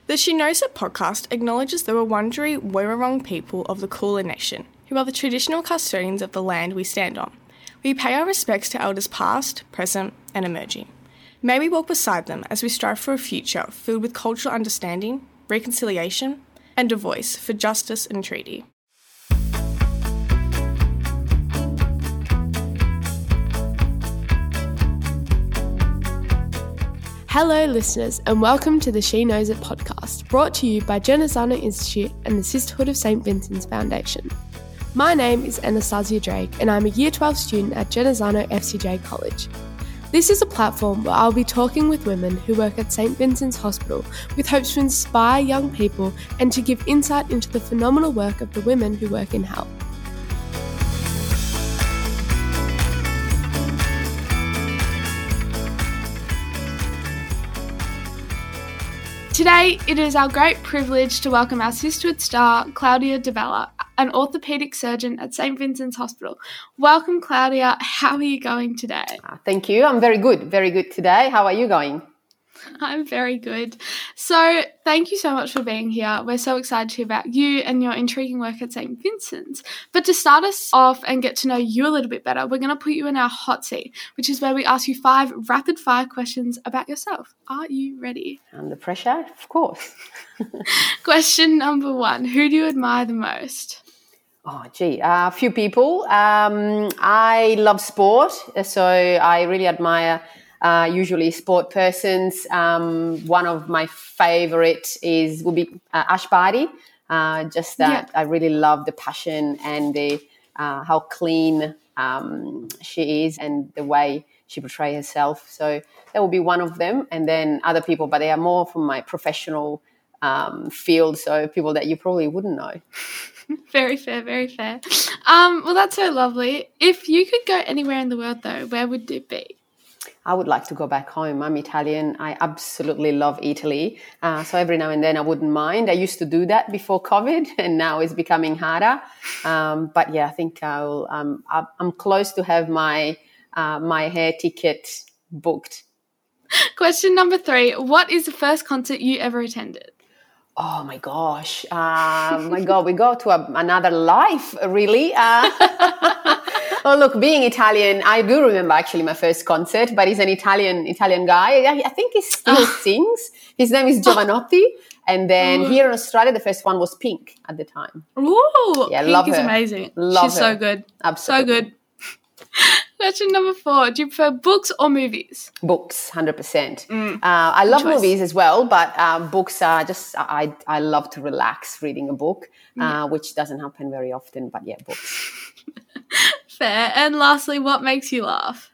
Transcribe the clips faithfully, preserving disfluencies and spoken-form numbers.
The She Knows It podcast acknowledges the Wurundjeri Woi-wurrung people of the Kulin Nation, who are the traditional custodians of the land we stand on. We pay our respects to elders past, present and emerging. May we walk beside them as we strive for a future filled with cultural understanding, reconciliation and a voice for justice and treaty. Hello listeners and welcome to the She Knows It podcast, brought to you by Genazzano Institute and the Sisterhood of Saint Vincent's Foundation. My name is Anastasia Drake and I'm a Year twelve student at Genazzano F C J College. This is a platform where I'll be talking with women who work at Saint Vincent's Hospital with hopes to inspire young people and to give insight into the phenomenal work of the women who work in health. Today, it is our great privilege to welcome our sisterhood star, Claudia Di Bella, an orthopaedic surgeon at Saint Vincent's Hospital. Welcome, Claudia. How are you going today? Uh, thank you. I'm very good, very good today. How are you going? I'm very good. So thank you so much for being here. We're so excited to hear about you and your intriguing work at Saint Vincent's. But to start us off and get to know you a little bit better, we're going to put you in our hot seat, which is where we ask you five rapid fire questions about yourself. Are you ready? Under pressure, of course. Question number one, who do you admire the most? Oh, gee, a uh, few people. Um, I love sport, so I really admire Uh, usually sport persons. Um, one of my favorite is would be uh, Ash Barty. Uh, just that yeah. I really love the passion and the uh, how clean um, she is and the way she portrays herself. So that would be one of them. And then other people, but they are more from my professional um, field. So people that you probably wouldn't know. Very fair, very fair. Um, well, that's so lovely. If you could go anywhere in the world, though, where would it be? I would like to go back home. I'm Italian. I absolutely love Italy. Uh, so every now and then I wouldn't mind. I used to do that before COVID and now it's becoming harder. Um, but yeah, I think I'll, um, I'm close to have my, uh, my hair ticket booked. Question number three. What is the first concert you ever attended? Oh my gosh. Uh, my God, we go to a, another life, really. Uh, Oh, look, being Italian, I do remember actually my first concert, but he's an Italian Italian guy. I, I think he still sings. His name is Giovanotti. And then Ooh. Here in Australia, the first one was Pink at the time. Ooh, yeah, Pink love is her. amazing. Love She's her. so good. Absolutely. So good. Question number four. Do you prefer books or movies? Books, one hundred percent. Mm, uh, I love choice. movies as well, but um, books are just, I, I love to relax reading a book, uh, yeah. which doesn't happen very often, but yeah, books. Fair. And lastly, what makes you laugh?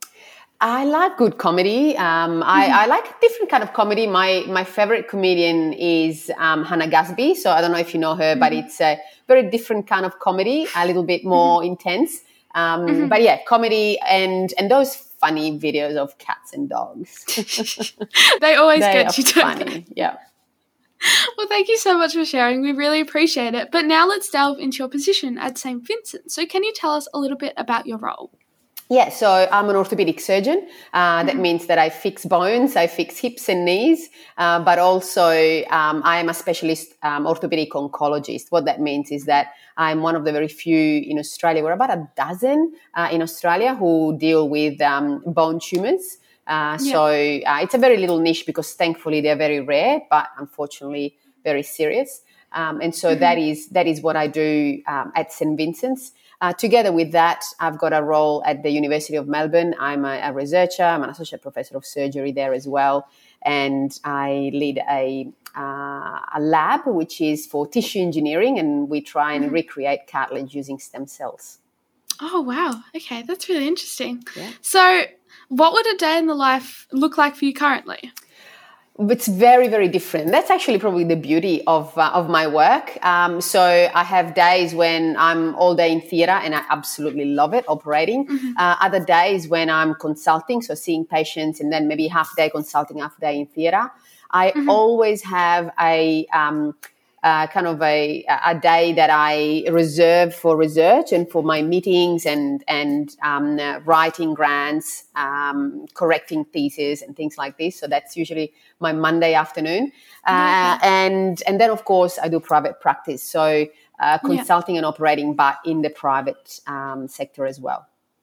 I like good comedy. Um, I, mm-hmm. I like different kind of comedy. My my favorite comedian is um, Hannah Gadsby. So I don't know if you know her, mm-hmm. but it's a very different kind of comedy, a little bit more mm-hmm. intense. Um, mm-hmm. But yeah, comedy and and those funny videos of cats and dogs. They always they get you, don't funny. they? Yeah. Well, thank you so much for sharing. We really appreciate it. But now let's delve into your position at Saint Vincent. So can you tell us a little bit about your role? Yeah, so I'm an orthopaedic surgeon. Uh, that mm-hmm. means that I fix bones, I fix hips and knees, uh, but also um, I am a specialist um, orthopaedic oncologist. What that means is that I'm one of the very few in Australia. We're about a dozen uh, in Australia who deal with um, bone tumours. Uh, yeah. So uh, it's a very little niche because thankfully they're very rare, but unfortunately very serious. Um, and so mm-hmm. that is that is what I do um, at Saint Vincent's. Uh, together with that, I've got a role at the University of Melbourne. I'm a, a researcher. I'm an associate professor of surgery there as well. And I lead a, uh, a lab which is for tissue engineering, and we try and mm-hmm. recreate cartilage using stem cells. Oh, wow. Okay, that's really interesting. Yeah. So what would a day in the life look like for you currently? It's very, very different. That's actually probably the beauty of uh, of my work. Um, so I have days when I'm all day in theatre and I absolutely love it, operating. Mm-hmm. Uh, other days when I'm consulting, so seeing patients, and then maybe half day consulting, half day in theatre. I mm-hmm. always have a um, uh, kind of a, a day that I reserve for research and for my meetings and, and um, uh, writing grants, um, correcting theses and things like this. So that's usually my Monday afternoon. Uh, and, and then, of course, I do private practice. So uh, consulting yeah. and operating, but in the private um, sector as well.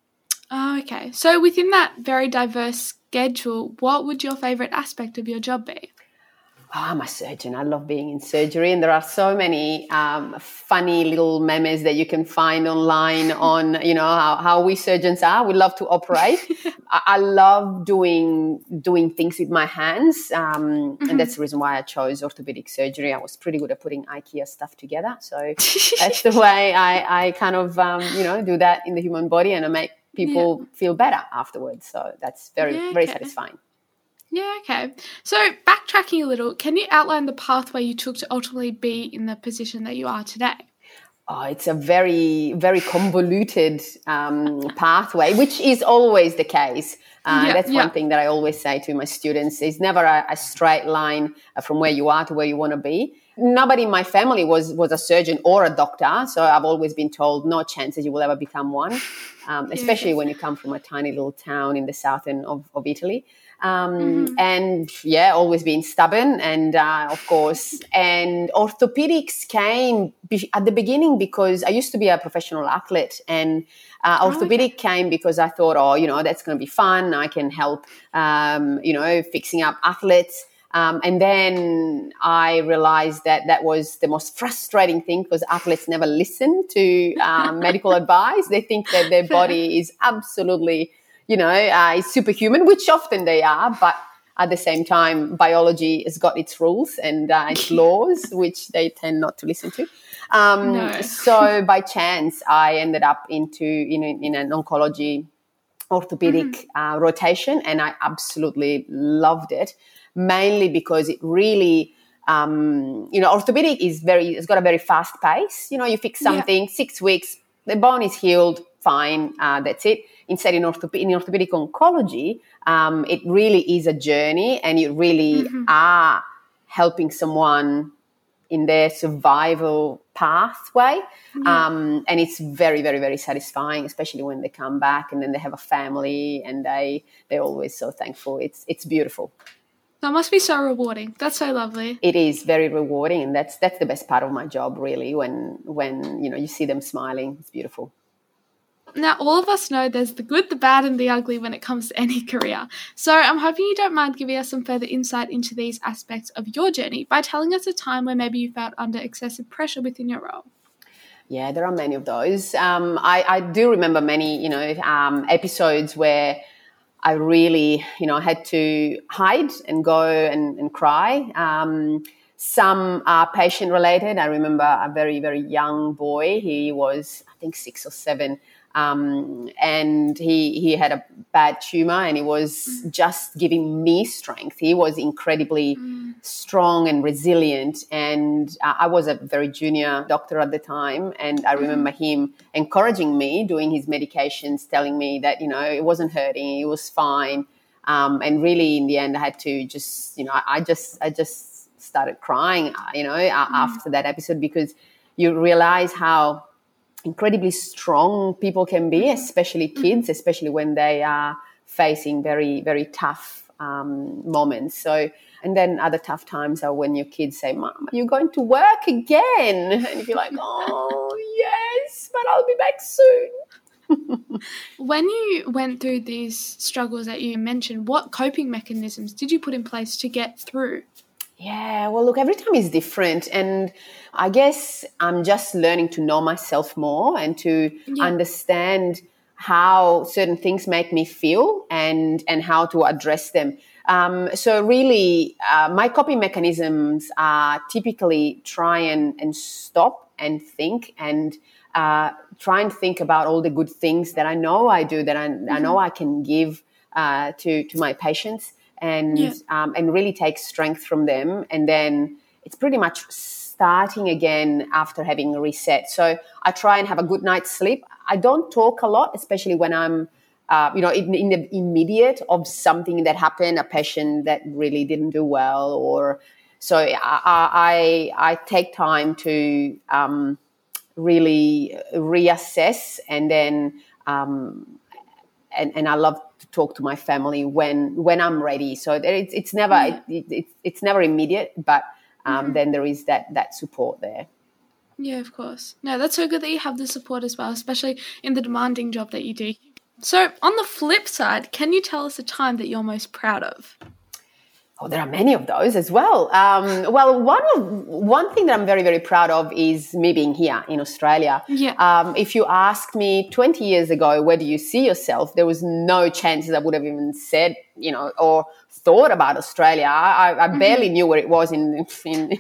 Oh, okay. So within that very diverse schedule, what would your favourite aspect of your job be? Oh, I'm a surgeon. I love being in surgery, and there are so many um, funny little memes that you can find online on, you know, how, how we surgeons are. We love to operate. I, I love doing doing things with my hands, um, mm-hmm. and that's the reason why I chose orthopedic surgery. I was pretty good at putting IKEA stuff together, so that's the way I, I kind of, um, you know, do that in the human body, and I make people yeah. feel better afterwards. So that's very, yeah, okay. very satisfying. Yeah, okay. So backtracking a little, can you outline the pathway you took to ultimately be in the position that you are today? Oh, it's a very, very convoluted um, pathway, which is always the case. Uh, yeah, that's yeah. one thing that I always say to my students. It's never a, a straight line from where you are to where you want to be. Nobody in my family was, was a surgeon or a doctor, so I've always been told no chances you will ever become one, um, especially yeah. when you come from a tiny little town in the south end of, of Italy. Um, mm-hmm. And yeah, always been stubborn, and uh, of course, and orthopedics came be- at the beginning because I used to be a professional athlete, and uh, orthopedic oh, okay. came because I thought, oh, you know, that's going to be fun. I can help, um, you know, fixing up athletes. Um, and then I realized that that was the most frustrating thing because athletes never listen to um, medical advice. They think that their body is absolutely, you know, uh, is superhuman, which often they are. But at the same time, biology has got its rules and uh, its laws, which they tend not to listen to. Um, no. So by chance, I ended up into in, in an oncology orthopedic mm-hmm. uh, rotation, and I absolutely loved it. Mainly because it really, um, you know, orthopedic is very, it's got a very fast pace. You know, you fix something, yeah. six weeks, the bone is healed, fine, uh, that's it. Instead, in, orthop- in orthopedic oncology, um, it really is a journey, and you really mm-hmm. are helping someone in their survival pathway. Yeah. Um, and it's very, very, very satisfying, especially when they come back and then they have a family and they, they're always so thankful. It's, it's beautiful. That must be so rewarding. That's so lovely. It is very rewarding, and that's that's the best part of my job, really, when when you know you see them smiling. It's beautiful. Now, all of us know there's the good, the bad, and the ugly when it comes to any career. So I'm hoping you don't mind giving us some further insight into these aspects of your journey by telling us a time where maybe you felt under excessive pressure within your role. Yeah, there are many of those. Um, I, I do remember many, you know, um, episodes where I really, you know, had to hide and go and, and cry. Um, some are patient-related. I remember a very, very young boy. He was, I think, six or seven, um, and he he had a bad tumor, and he was mm. just giving me strength. He was incredibly mm. strong and resilient, and uh, I was a very junior doctor at the time, and I remember mm. him encouraging me, doing his medications, telling me that, you know, it wasn't hurting, it was fine, um, and really in the end I had to just, you know, I, I just I just started crying, you know, mm. after that episode, because you realize how incredibly strong people can be, especially kids, especially when they are facing very, very tough um, moments. So, and then other tough times are when your kids say, "Mom, are you going to work again?" And you're like, "Oh, yes, but I'll be back soon." When you went through these struggles that you mentioned, what coping mechanisms did you put in place to get through? Yeah, well, look, every time is different. And I guess I'm just learning to know myself more and to yeah. understand how certain things make me feel and, and how to address them. Um, so really, uh, my coping mechanisms are typically try and, and stop and think and uh, try and think about all the good things that I know I do, that I, mm-hmm. I know I can give uh, to, to my patients. And yeah. um, and really take strength from them. And then it's pretty much starting again after having a reset. So I try and have a good night's sleep. I don't talk a lot, especially when I'm, uh, you know, in, in the immediate of something that happened, a patient that really didn't do well, or So I, I, I take time to um, really reassess, and then um, and, and I love to talk to my family when when I'm ready. So it's it's never Yeah. it, it, it's never immediate, but um, Mhm. then there is that that support there. Yeah, of course. No, that's so good that you have the support as well, especially in the demanding job that you do. So, on the flip side, can you tell us a time that you're most proud of? Oh, there are many of those as well. Um, well, one of one thing that I'm very, very proud of is me being here in Australia. Yeah. Um, if you asked me twenty years ago, where do you see yourself? There was no chances I would have even said, you know, or thought about Australia. I, I barely knew where it was in in,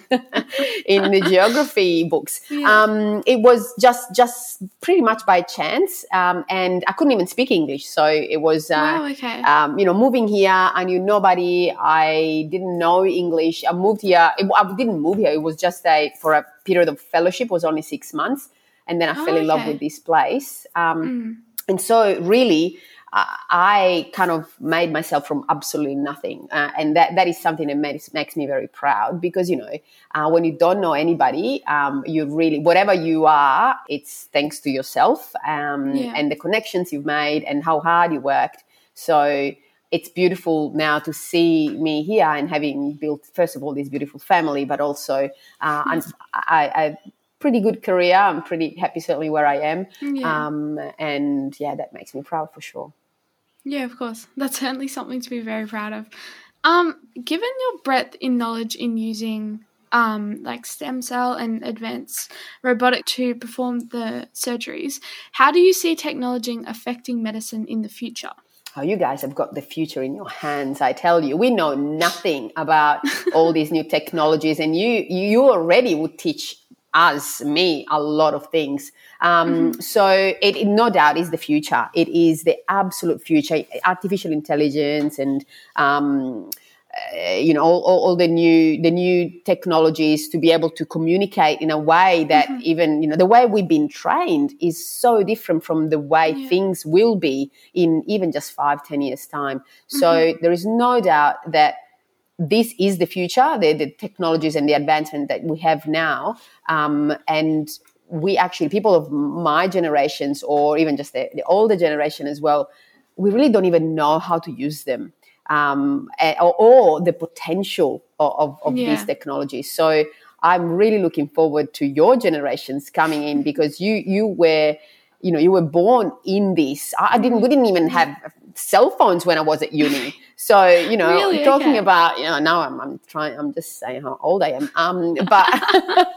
in the geography books. Yeah. Um, it was just just pretty much by chance, um, and I couldn't even speak English, so it was uh, Wow, okay. um, you know, moving here. I knew nobody. I didn't know English. I moved here. It, I didn't move here. It was just a for a period of fellowship. It was only six months, and then I Oh, fell in love okay. with this place. Um, Mm. and so, really, uh, I kind of made myself from absolutely nothing, uh, and that that is something that makes makes me very proud, because you know, uh, when you don't know anybody, um, you really whatever you are, it's thanks to yourself um, Yeah. and the connections you've made and how hard you worked. So it's beautiful now to see me here and having built, first of all, this beautiful family, but also uh, and I, I pretty good career. I'm pretty happy, certainly, where I am. Yeah. Um, and yeah, that makes me proud for sure. Yeah, of course. That's certainly something to be very proud of. Um, given your breadth in knowledge in using um, like stem cell and advanced robotic to perform the surgeries, how do you see technology affecting medicine in the future? Oh, you guys have got the future in your hands. I tell you, we know nothing about all these new technologies, and you you already would teach us, me, a lot of things. Um, mm-hmm. So it, it no doubt is the future. It is the absolute future. Artificial intelligence and um, uh, you know all, all, all the new the new technologies to be able to communicate in a way that mm-hmm. even you know the way we've been trained is so different from the way yeah. things will be in even just five, ten years time. So mm-hmm. there is no doubt that this is the future, the, the technologies and the advancement that we have now. Um, and we actually, people of my generations, or even just the, the older generation as well, we really don't even know how to use them um, or, or the potential of, of yeah. these technologies. So I'm really looking forward to your generations coming in, because you you were, you know, you were born in this. I didn't. We didn't even have cell phones when I was at uni. So, you know, really? talking okay. about, you know, now I'm, I'm trying, I'm just saying how old I am. Um, but,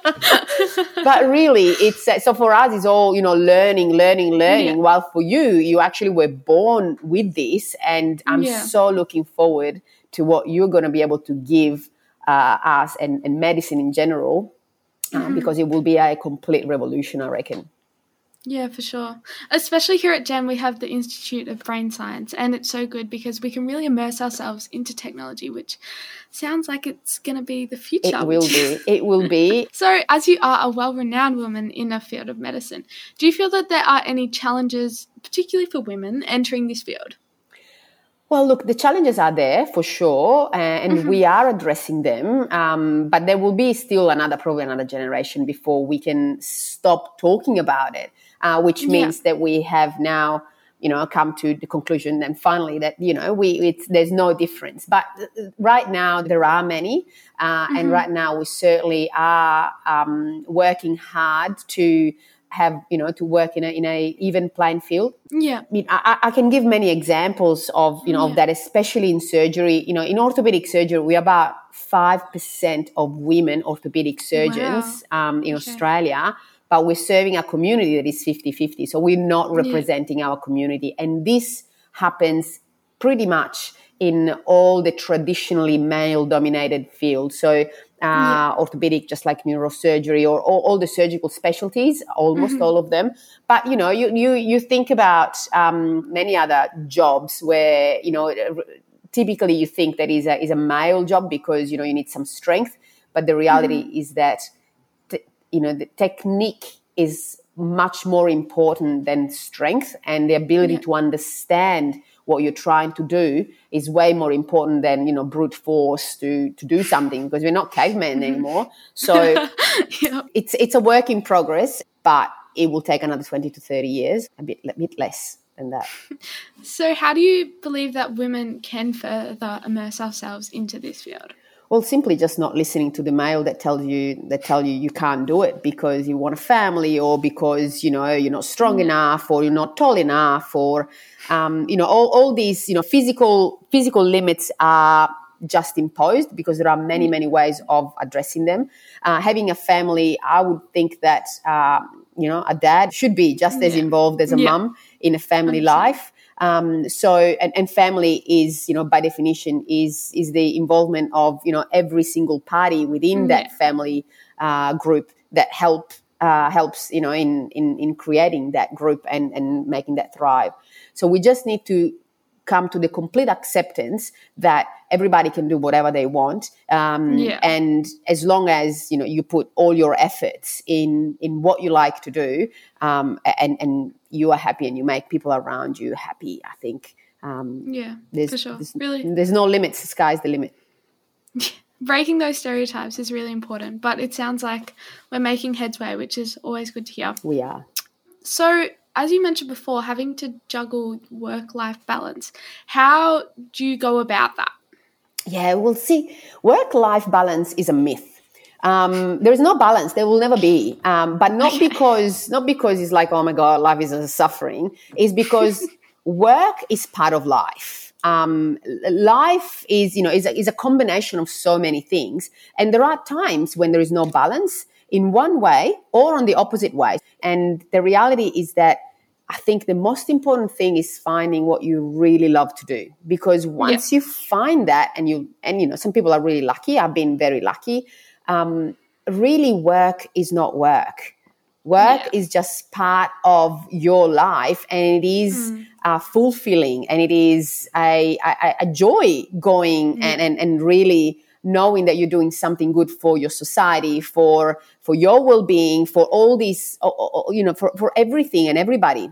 but really it's, uh, so for us it's all, you know, learning, learning, learning. Yeah. While for you, you actually were born with this, and I'm yeah. so looking forward to what you're going to be able to give uh, us and, and medicine in general, uh, mm-hmm. because it will be a complete revolution, I reckon. Yeah, for sure. Especially here at Gen, we have the Institute of Brain Science, and it's so good because we can really immerse ourselves into technology, which sounds like it's going to be the future. It will be. It will be. So, as you are a well-renowned woman in the field of medicine, do you feel that there are any challenges, particularly for women, entering this field? Well, look, the challenges are there for sure, uh, and mm-hmm. we are addressing them, um, but there will be still another, probably another generation before we can stop talking about it, uh, which means yeah. that we have now, you know, come to the conclusion and finally that, you know, we it's, there's no difference. But right now there are many, uh, mm-hmm. and right now we certainly are um, working hard to have, you know, to work in a in a even playing field. Yeah. I mean, I, I can give many examples of, you know, yeah. of that, especially in surgery. You know, in orthopedic surgery, we're about five percent of women orthopedic surgeons wow. um, in okay. Australia, but we're serving a community that is fifty-fifty. So we're not representing yeah. our community. And this happens pretty much in all the traditionally male-dominated fields. So Uh, yeah. orthopedic, just like neurosurgery, or, or all the surgical specialties, almost mm-hmm. all of them. But, you know, you you, you think about um, many other jobs where, you know, typically you think that is a, is a male job because, you know, you need some strength. But the reality mm-hmm. is that, t- you know, the technique is much more important than strength, and the ability yeah. to understand what you're trying to do is way more important than, you know, brute force to to do something, because we're not cavemen anymore. So Yeah. it's it's a work in progress, but it will take another twenty to thirty years, a bit, a bit less than that. So how do you believe that women can further immerse ourselves into this field? Well, simply just not listening to the male that tells you that tell you you can't do it because you want a family, or because, you know, you're not strong enough, or you're not tall enough, or um, you know, all, all these, you know, physical physical limits are just imposed, because there are many many ways of addressing them. Uh, having a family, I would think that uh, you know, a dad should be just as Yeah. involved as a Yeah. mum in a family one hundred percent. life. Um, so, and, and family is, you know, by definition is, is the involvement of, you know, every single party within that Yeah. family uh, group that help, uh, helps, you know, in, in, in creating that group and, and making that thrive. So we just need to come to the complete acceptance that everybody can do whatever they want. Um, Yeah. And as long as, you know, you put all your efforts in, in what you like to do, um, and, and you are happy and you make people around you happy, I think um, Yeah, there's, for sure. there's, Really, there's no limits. The sky's the limit. breaking those stereotypes is really important, but it sounds like we're making headway, which is always good to hear. We are. So, as you mentioned before, having to juggle work-life balance, how do you go about that? Yeah, we'll see. Work-life balance is a myth. Um, there is no balance. There will never be. Um, but not Okay. because not because it's like, oh my God, life is a suffering. It's because work is part of life. Um, life is, you know, is a, is a combination of so many things. And there are times when there is no balance in one way or on the opposite way. And the reality is that I think the most important thing is finding what you really love to do, because once you find that, and you, and you know, some people are really lucky. I've been very lucky. Um, really, work is not work. Work Yeah. is just part of your life, and it is Mm. uh, fulfilling, and it is a, a, a joy going and, and, and really knowing that you're doing something good for your society, for for your well-being, for all these, you know, for, for everything and everybody.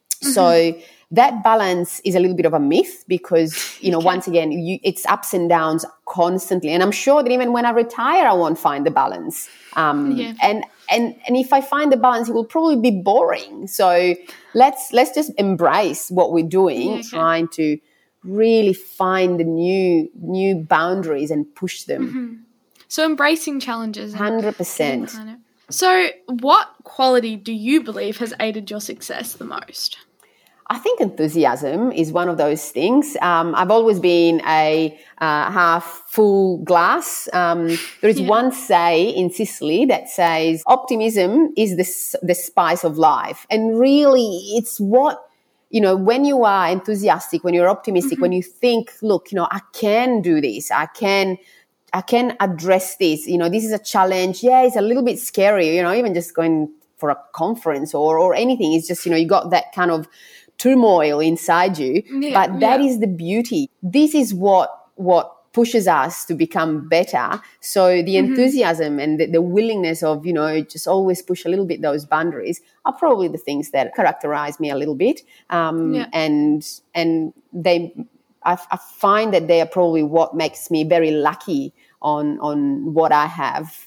So that balance is a little bit of a myth, because, you know, Okay. once again, you, it's ups and downs constantly. And I'm sure that even when I retire, I won't find the balance. Um, Yeah. And and and if I find the balance, it will probably be boring. So let's let's just embrace what we're doing, Yeah, okay. trying to really find the new new boundaries and push them. So embracing challenges. and one hundred getting percent. behind it. So what quality do you believe has aided your success the most? I think enthusiasm is one of those things. Um, I've always been a uh, half full glass. Um, there is Yeah. one say in Sicily that says optimism is the, s- the spice of life. And really, it's what, you know, when you are enthusiastic, when you're optimistic, when you think, look, you know, I can do this, I can I can address this, you know, this is a challenge. Yeah, it's a little bit scary, you know, even just going for a conference or or anything. It's just, you know, you got that kind of turmoil inside you. Yeah, But that yeah. is the beauty. This is what what pushes us to become better. So the enthusiasm and the, the willingness of, you know, just always push a little bit those boundaries are probably the things that characterize me a little bit. Um, Yeah. And and they, I, I find that they are probably what makes me very lucky on on what I have.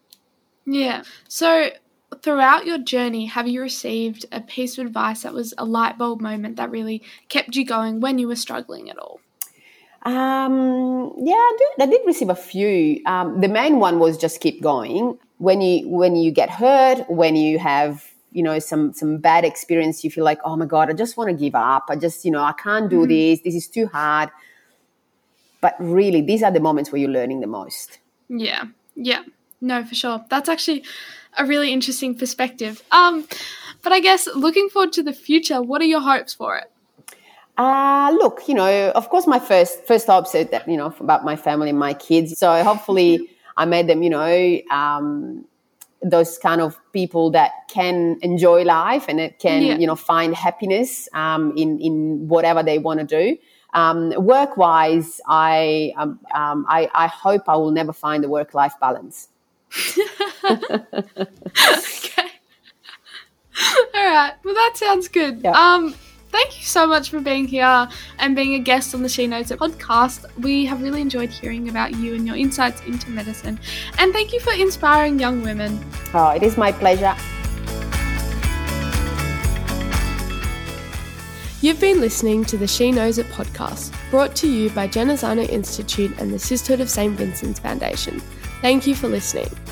Yeah. So throughout your journey, have you received a piece of advice that was a light bulb moment that really kept you going when you were struggling at all? Um, yeah, I did, I did receive a few. Um, the main one was just keep going. When you when you get hurt, when you have, you know, some some bad experience, you feel like, oh my God, I just want to give up. I just, you know, I can't do this. This is too hard. But really, these are the moments where you're learning the most. Yeah. Yeah. No, for sure. That's actually a really interesting perspective. Um, but I guess looking forward to the future, what are your hopes for it? Uh, look, you know, of course, my first first hopes are that, you know, about my family and my kids. So hopefully I made them, you know, um, those kind of people that can enjoy life and that can, Yeah. you know, find happiness um, in, in whatever they want to do. Um, work-wise, I, um, um, I I hope I will never find a work-life balance. Okay. All right. Well, that sounds good. Yeah. Um, Thank you so much for being here and being a guest on the She Knows It podcast. We have really enjoyed hearing about you and your insights into medicine. And thank you for inspiring young women. Oh, it is my pleasure. You've been listening to the She Knows It podcast, brought to you by Genazzano Institute and the Sisterhood of Saint Vincent's Foundation. Thank you for listening.